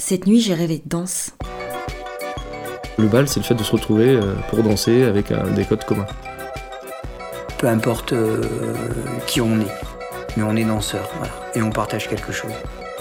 Cette nuit, j'ai rêvé de danse. Le bal, c'est le fait de se retrouver pour danser avec des codes communs. Peu importe qui on est, mais on est danseur, voilà, et on partage quelque chose.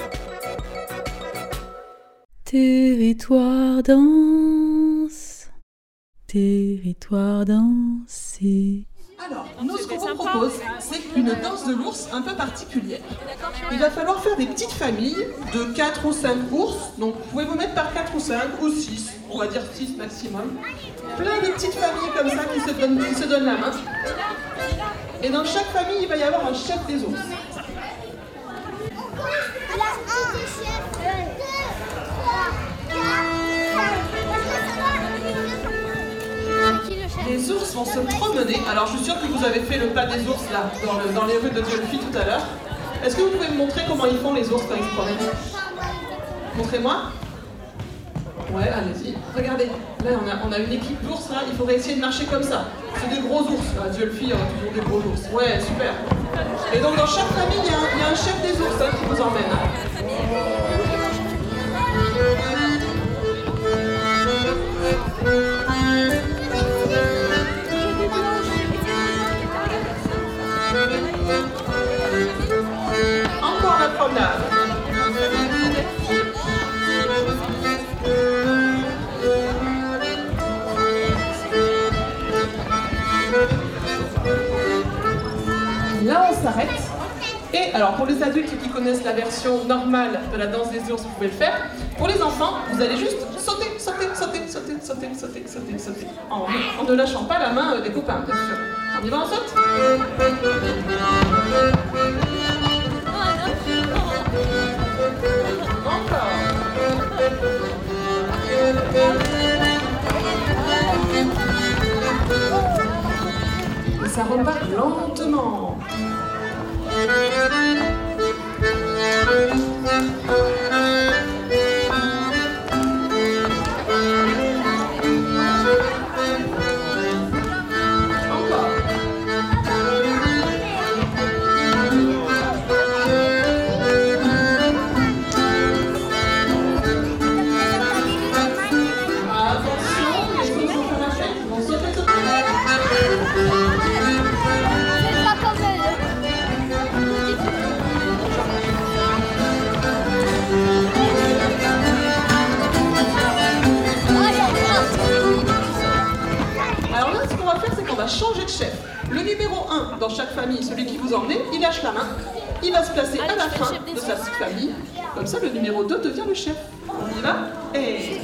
Territoire danse, territoire dansé. Alors, nous, ce qu'on vous propose, c'est une danse de l'ours un peu particulière. Il va falloir faire des petites familles de 4 ou 5 ours. Donc, vous pouvez vous mettre par 4 ou 5 ou 6, on va dire 6 maximum. Plein de petites familles comme ça qui se donnent la main. Et dans chaque famille, il va y avoir un chef des ours. Les ours vont se promener. Alors je suis sûre que vous avez fait le pas des ours là, dans les rues de Diolfi tout à l'heure. Est-ce que vous pouvez me montrer comment ils font les ours quand ils se promènent? Montrez-moi. Ouais, allez-y. Regardez, là on a une équipe d'ours là, il faudrait essayer de marcher comme ça. C'est des gros ours, à Diolfi, il y a toujours des gros ours. Ouais, super. Et donc dans chaque famille, il y a un chef des ours qui vous emmène. Encore la promenade. Là, on s'arrête. Et alors, pour les adultes qui connaissent la version normale de la danse des ours, vous pouvez le faire. Pour les enfants, vous allez juste sauter, sauter, sauter, sauter, sauter, sauter, sauter, sauter. En ne lâchant pas la main des copains, bien sûr. On y va, on saute? Encore. Et ça repart lentement. Changer de chef. Le numéro 1 dans chaque famille, celui qui vous emmenez, il lâche la main. Il va se placer à la fin de sa petite famille. Comme ça, le numéro 2 devient le chef. On y va? Et...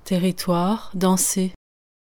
Territoire, danser.